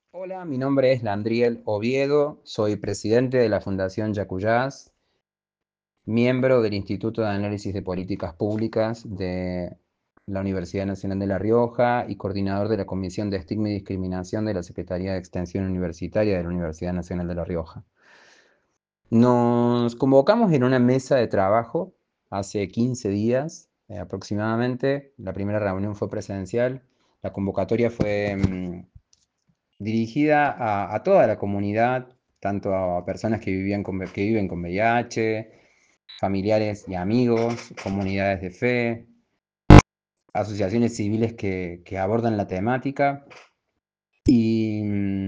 Hola, mi nombre es Landriel Oviedo, soy presidente de la Fundación Yacuyás, miembro del Instituto de Análisis de Políticas Públicas de la Universidad Nacional de La Rioja y coordinador de la Comisión de Estigma y Discriminación de la Secretaría de Extensión Universitaria de la Universidad Nacional de La Rioja. Nos convocamos en una mesa de trabajo hace 15 días aproximadamente. La primera reunión fue presencial. La convocatoria fue dirigida a toda la comunidad, tanto a personas que viven con VIH, familiares y amigos, comunidades de fe, asociaciones civiles que abordan la temática. Y,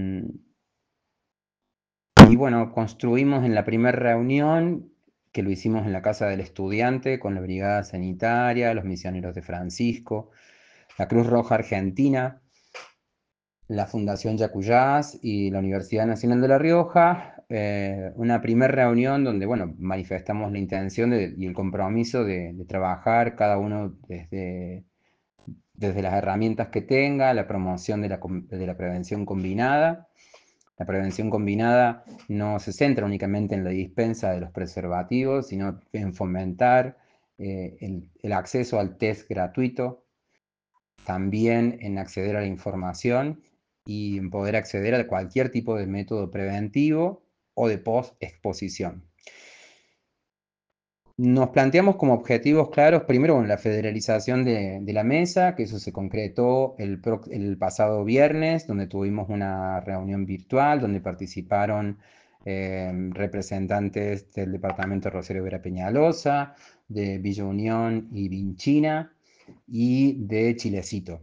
y bueno, construimos en la primera reunión, que lo hicimos en la Casa del Estudiante, con la Brigada Sanitaria, los Misioneros de Francisco, la Cruz Roja Argentina, la Fundación Yacuyás y la Universidad Nacional de La Rioja, una primera reunión donde, bueno, manifestamos la intención y el compromiso de trabajar cada uno desde las herramientas que tenga, la promoción de la prevención combinada. La prevención combinada no se centra únicamente en la dispensa de los preservativos, sino en fomentar el acceso al test gratuito, también en acceder a la información y en poder acceder a cualquier tipo de método preventivo o de post-exposición. Nos planteamos como objetivos claros, primero, la federalización de la mesa, que eso se concretó el pasado viernes, donde tuvimos una reunión virtual, donde participaron representantes del departamento de Rosario Vera Peñalosa, de Villa Unión y Vinchina, y de Chilecito.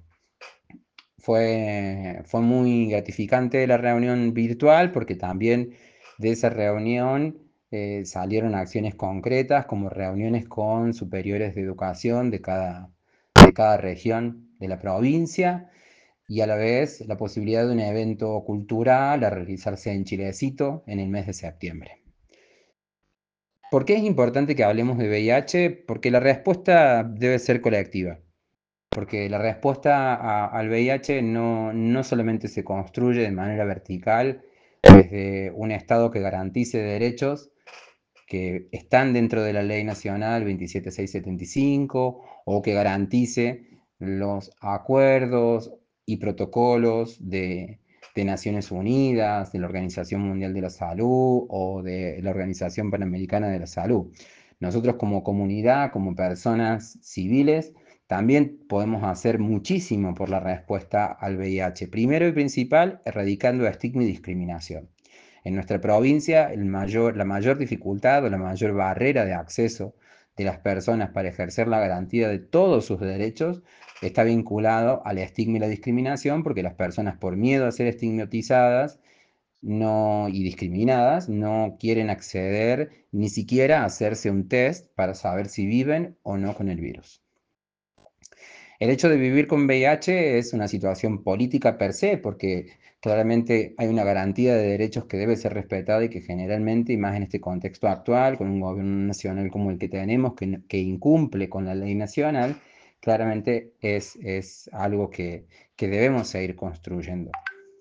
Fue muy gratificante la reunión virtual porque también de esa reunión salieron acciones concretas como reuniones con superiores de educación de cada región de la provincia y a la vez la posibilidad de un evento cultural a realizarse en Chilecito en el mes de septiembre. ¿Por qué es importante que hablemos de VIH? Porque la respuesta debe ser colectiva. Porque la respuesta al VIH no solamente se construye de manera vertical desde un Estado que garantice derechos que están dentro de la Ley Nacional 27675 o que garantice los acuerdos y protocolos de Naciones Unidas, de la Organización Mundial de la Salud o de la Organización Panamericana de la Salud. Nosotros como comunidad, como personas civiles, también podemos hacer muchísimo por la respuesta al VIH. Primero y principal, erradicando estigma y discriminación. En nuestra provincia, la mayor dificultad o la mayor barrera de acceso de las personas para ejercer la garantía de todos sus derechos está vinculado al estigma y la discriminación, porque las personas, por miedo a ser estigmatizadas y discriminadas, no quieren acceder ni siquiera a hacerse un test para saber si viven o no con el virus. El hecho de vivir con VIH es una situación política per se, porque claramente hay una garantía de derechos que debe ser respetada y que generalmente, y más en este contexto actual, con un gobierno nacional como el que tenemos, que incumple con la ley nacional, claramente es algo que debemos seguir construyendo.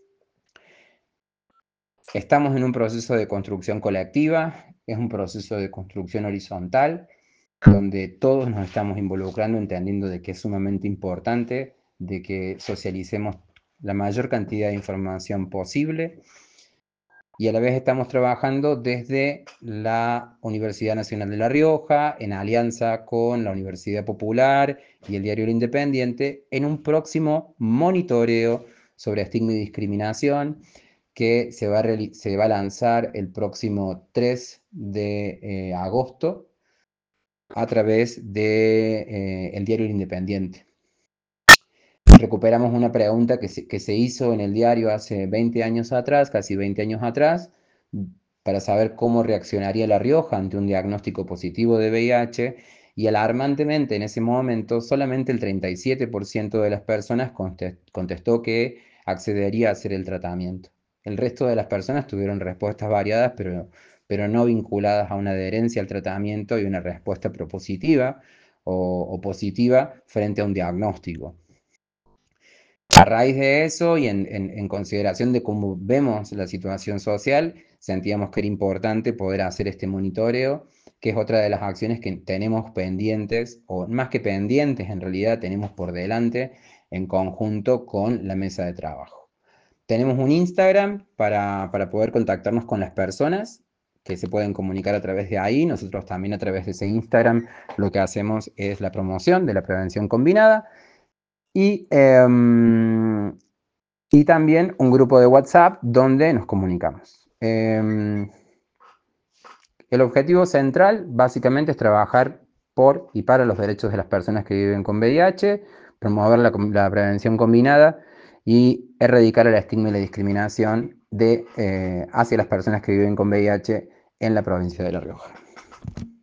Estamos en un proceso de construcción colectiva, es un proceso de construcción horizontal, donde todos nos estamos involucrando, entendiendo de que es sumamente importante, de que socialicemos la mayor cantidad de información posible y a la vez estamos trabajando desde la Universidad Nacional de La Rioja, en alianza con la Universidad Popular y el diario El Independiente, en un próximo monitoreo sobre estigma y discriminación que se va a lanzar el próximo 3 de agosto a través de el diario El Independiente. Recuperamos una pregunta que se hizo en el diario hace 20 años atrás, casi 20 años atrás, para saber cómo reaccionaría La Rioja ante un diagnóstico positivo de VIH, y alarmantemente en ese momento solamente el 37% de las personas contestó que accedería a hacer el tratamiento. El resto de las personas tuvieron respuestas variadas, pero no vinculadas a una adherencia al tratamiento y una respuesta propositiva o positiva frente a un diagnóstico. A raíz de eso y en consideración de cómo vemos la situación social, sentíamos que era importante poder hacer este monitoreo, que es otra de las acciones que tenemos pendientes, o más que pendientes, en realidad tenemos por delante en conjunto con la mesa de trabajo. Tenemos un Instagram para poder contactarnos con las personas que se pueden comunicar a través de ahí. Nosotros también a través de ese Instagram lo que hacemos es la promoción de la prevención combinada. Y, y también un grupo de WhatsApp donde nos comunicamos. El objetivo central básicamente es trabajar por y para los derechos de las personas que viven con VIH, promover la prevención combinada y erradicar el estigma y la discriminación hacia las personas que viven con VIH en la provincia de La Rioja.